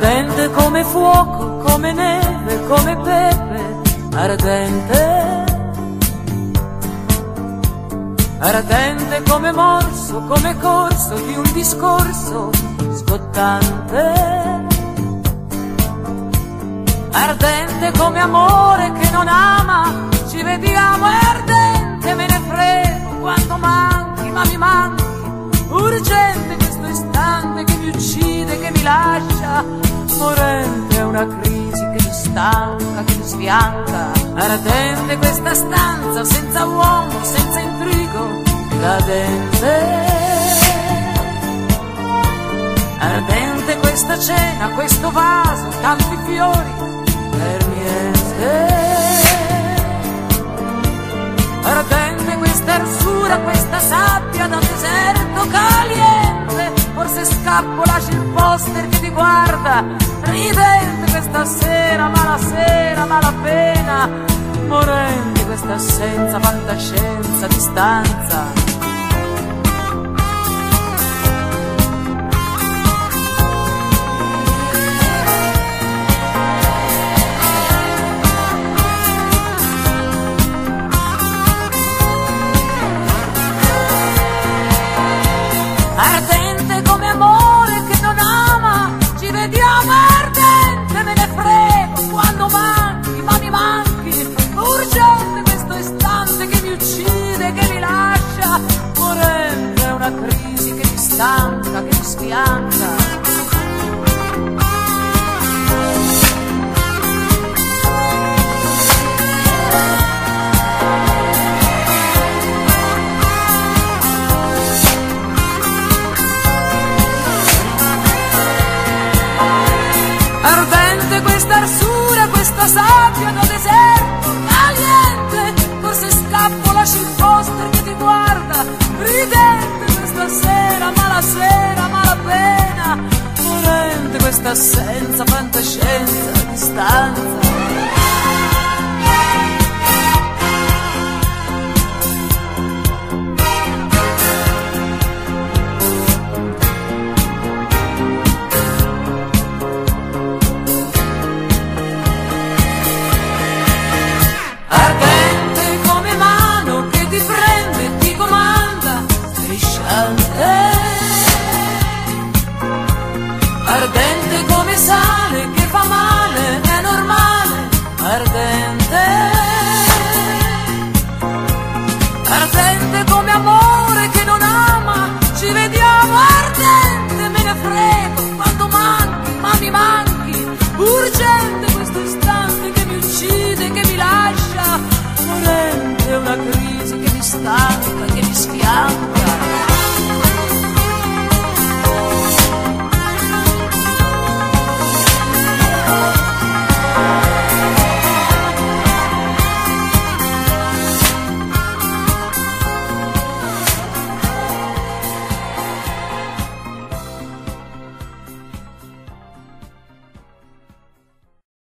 ardente come fuoco, come neve, come pepe, ardente, ardente come morso, come corso di un discorso scottante, ardente come amore che non ama, ci vediamo, è ardente, me ne frego quando manchi, ma mi manchi, urgente questo istante che mi uccide, che mi lascia, morente è una crisi che mi stanca, che mi sfianca, ardente questa stanza senza uomo, senza intrigo, cadente, ardente questa cena, questo vaso, tanti fiori per niente, ardente questa arsura, questa sabbia da deserto caliente, forse scappo, lasci il poster che ti guarda, ridente questa sera, malapena, morente questa assenza, fantascienza, distanza. Ardente come amore che non ama, ci vediamo, ardente, me ne frego quando manchi, ma mi manchi, urgente questo istante che mi uccide, che mi lascia, morente è una crisi che mi stanca, che mi sfianca. Ardente questa arsura, questa sabbia da deserto caliente, forse scappo, lasci il poster che ti guarda, ridente questa sera, malapena, morente questa assenza, fantascienza, distanza.